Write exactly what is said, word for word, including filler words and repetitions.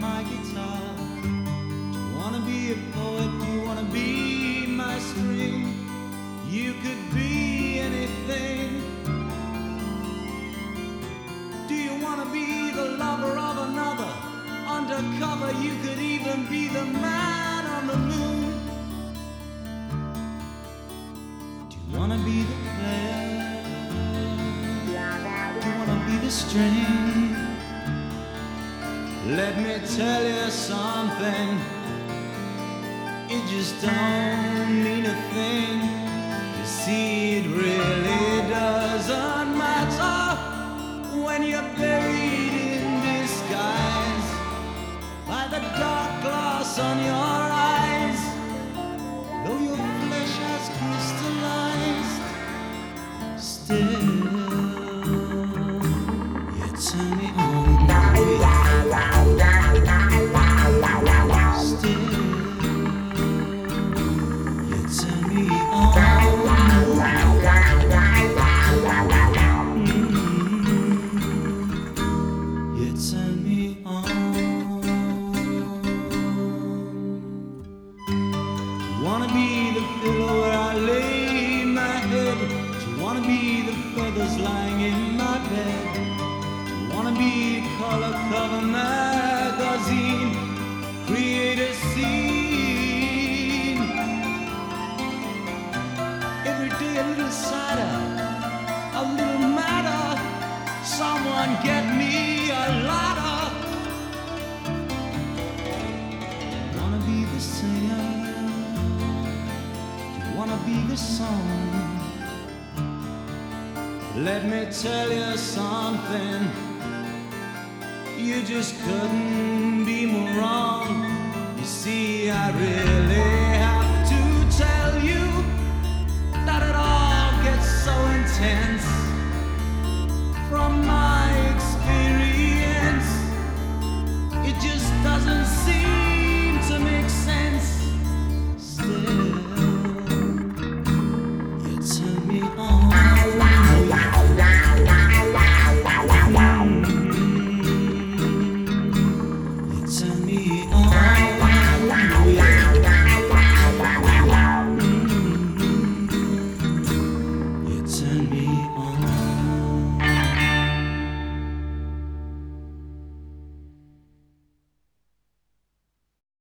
my guitar? Do you wanna be a poet? Do you wanna be my string? You could be anything. Do you wanna be the lover of another? Undercover, you could even be the man on the moon. Do you wanna be the player? Do you wanna be the string? Let me tell you something, it just don't mean a thing. You see, it really doesn't matter when you're buried in disguise by the dark glass on your eyes. Though your flesh has crystallized, still you turn me on. Still you turn me on. Mm-hmm. You turn me on. Wanna be the pillow where I lay my head? Do you wanna be the feathers lying in my bed? Do you wanna be a color cover magazine? Create a scene. Every day a little sadder, a little madder. Someone get me a ladder. Wanna be the singer? Wanna be the song? Let me tell you something, you just couldn't be more wrong. You see, I really